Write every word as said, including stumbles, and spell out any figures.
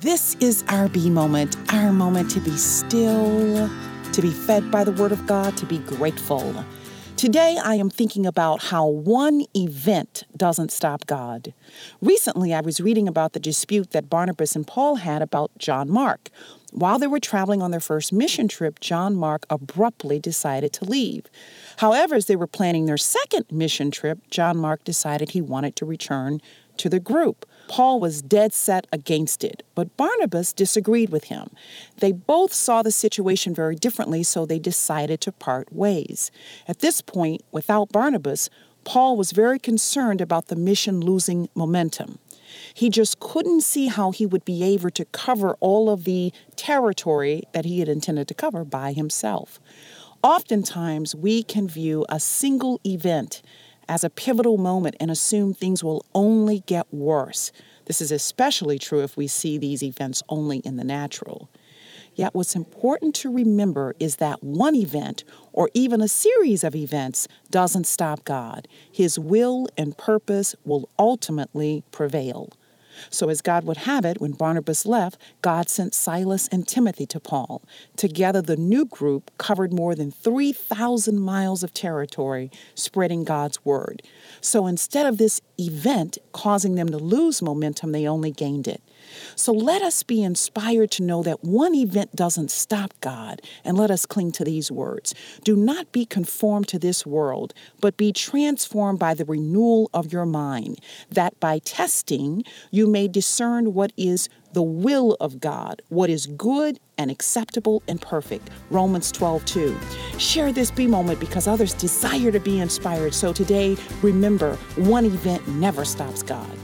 This is our B moment, our moment to be still, to be fed by the Word of God, to be grateful. Today, I am thinking about how one event doesn't stop God. Recently, I was reading about the dispute that Barnabas and Paul had about John Mark. While they were traveling on their first mission trip, John Mark abruptly decided to leave. However, as they were planning their second mission trip, John Mark decided he wanted to return to the group. Paul was dead set against it, but Barnabas disagreed with him. They both saw the situation very differently, so they decided to part ways. At this point, without Barnabas, Paul was very concerned about the mission losing momentum. He just couldn't see how he would be able to cover all of the territory that he had intended to cover by himself. Oftentimes, we can view a single event as a pivotal moment and assume things will only get worse. This is especially true if we see these events only in the natural. Yet what's important to remember is that one event or even a series of events doesn't stop God. His will and purpose will ultimately prevail. So as God would have it, when Barnabas left, God sent Silas and Timothy to Paul. Together, the new group covered more than three thousand miles of territory, spreading God's word. So instead of this event causing them to lose momentum, they only gained it. So let us be inspired to know that one event doesn't stop God, and let us cling to these words. Do not be conformed to this world, but be transformed by the renewal of your mind, that by testing you may discern what is the will of God, what is good and acceptable and perfect. Romans twelve two. Share this B moment because others desire to be inspired. So today, remember, one event never stops God.